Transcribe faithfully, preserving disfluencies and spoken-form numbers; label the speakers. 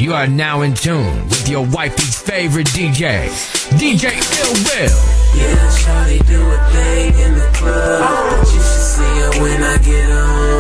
Speaker 1: You are now in tune with your wifey's favorite D J, D J Ill Will.
Speaker 2: Yeah, shawty do a thing in the club, but you should see her when I get on.